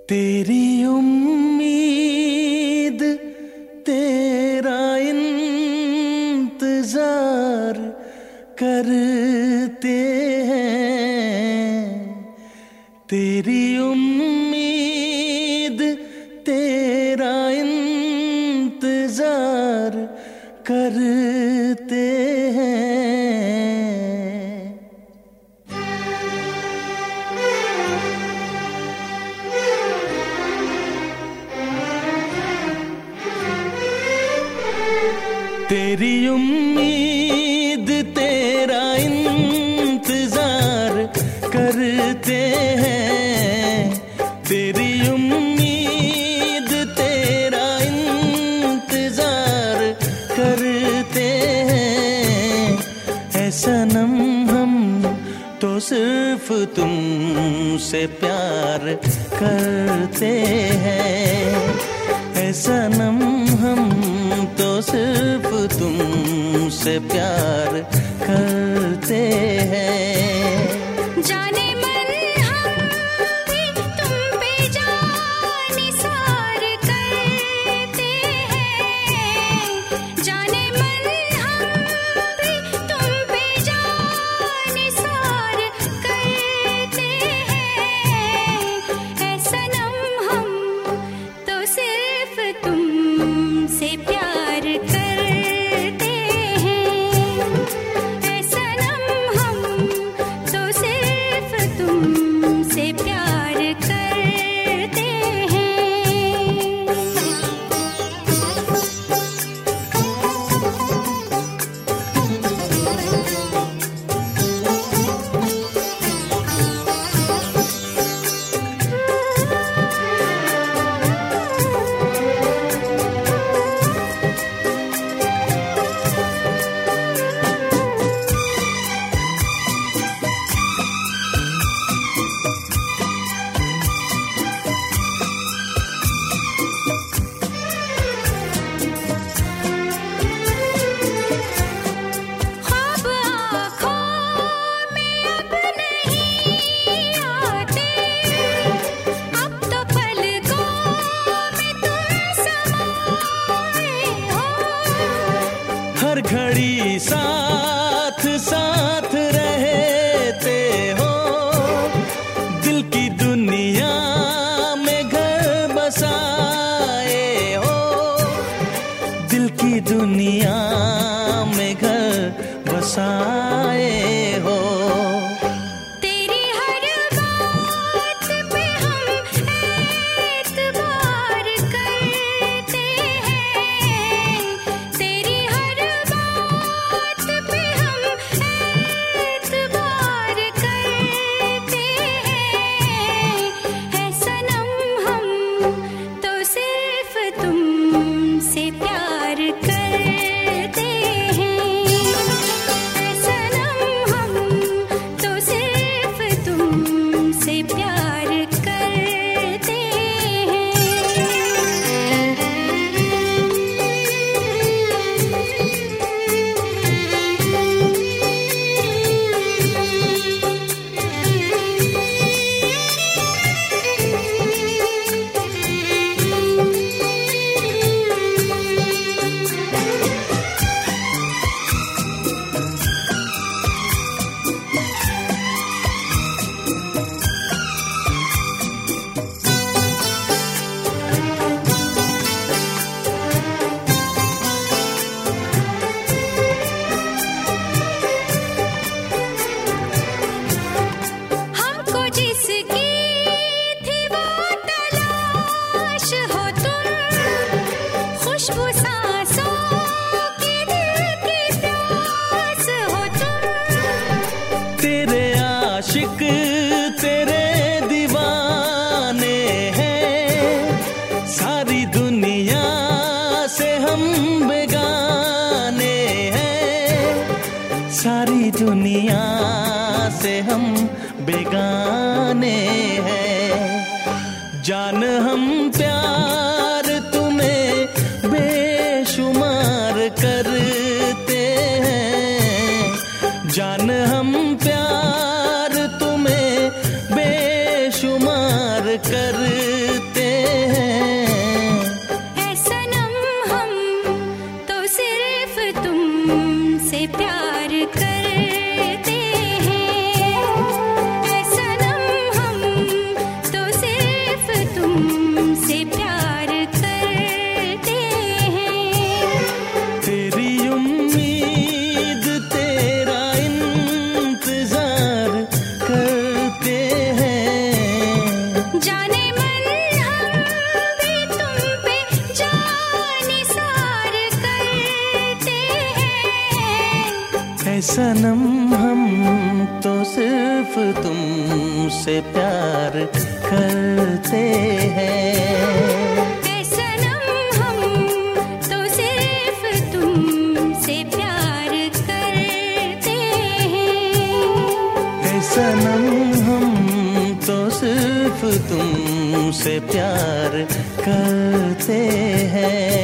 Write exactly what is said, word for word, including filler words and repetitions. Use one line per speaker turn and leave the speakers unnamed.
तेरी उम्मीद तेरा इंतजार करते हैं, तेरी उम्मीद तेरा इंतजार करते हैं। तेरी उम्मीद तेरा इंतजार करते हैं, तेरी उम्मीद तेरा इंतजार करते हैं। ऐ सनम हम तो सिर्फ तुमसे प्यार करते हैं, ऐ सनम हम तो सिर्फ तुमसे प्यार करते हैं।
जाने मन हम भी तुम पे जान निसार करते हैं, जाने मन हम भी तुम पे जान निसार करते हैं। ऐ सनम हम तो सिर्फ तुमसे प्यार करते हैं, ऐ सनम हम तो सिर्फ तुमसे प्यार करते हैं। ख्वाब आँखों में अब नहीं आते, अब तो पलकों में तुम समाए हो।
हर घड़ी साथ साथ रहते हो, दिल की दुनिया में घर बसाए हो, दिल की दुनिया में घर बसाए हो।
तेरी हर बात पे हम एतबार करते हैं, तेरी हर बात पे हम एतबार करते हैं। ऐ सनम हम तो सिर्फ तुमसे प्यार करते हैं, ऐ सनम हम तो सिर्फ तुमसे प्यार करते हैं। हमको जिसकी थी वो तलाश हो तुम, खुशबू सांसों की दिल की प्यास हो तुम।
तेरे आशिक तेरे दीवाने हैं, सारी दुनिया से हम बेगाने हैं, सारी दुनिया से हम बेगाने हैं। जान हम प्यार तुम्हें बेशुमार करते हैं, जान हम प्यार तुम्हें बेशुमार करते सनम हम तो सिर्फ तुमसे प्यार करते हैं।
ऐ सनम हम तो सिर्फ तुमसे प्यार करते हैं।
ऐ सनम हम तो सिर्फ तुमसे प्यार करते हैं।